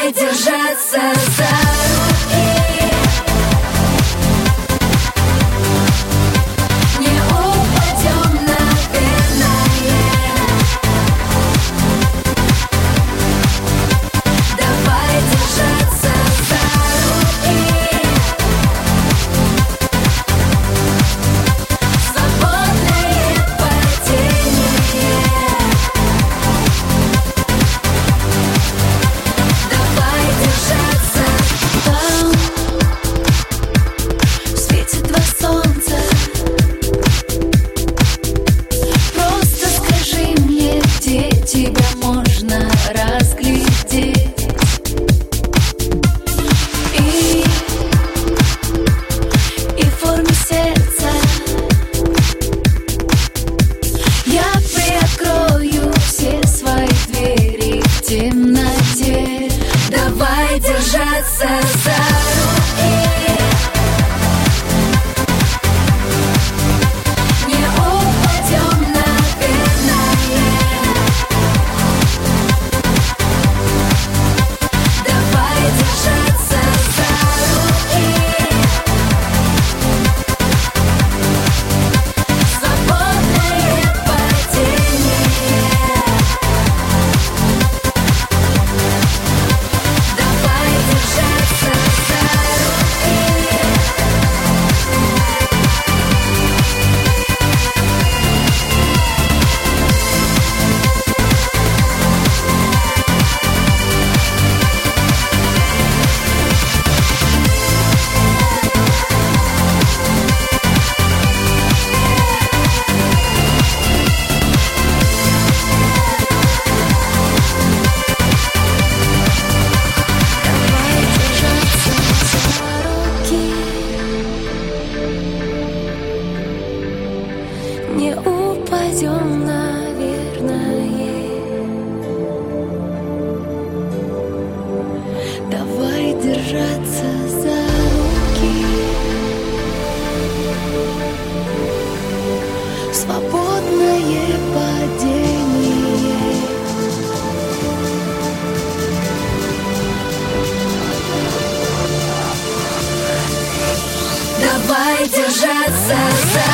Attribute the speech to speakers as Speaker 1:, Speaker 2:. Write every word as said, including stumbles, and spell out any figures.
Speaker 1: Давай держаться за руки. Не упадем, наверное. Давай держаться за руки. Свободное падение. Давай держаться. Там светит два солнца. Просто скажи мне, где тебя можно разглядеть. И, и в форме сердца я приоткрою все свои двери в темноте. Давай держаться за руки. Не упадем, наверное. Давай держаться за руки. Свободное падение. Давай держаться за руки. Давай держаться за руки. Не упадем, наверное. Давай держаться за руки. Свободное падение. Давай держаться за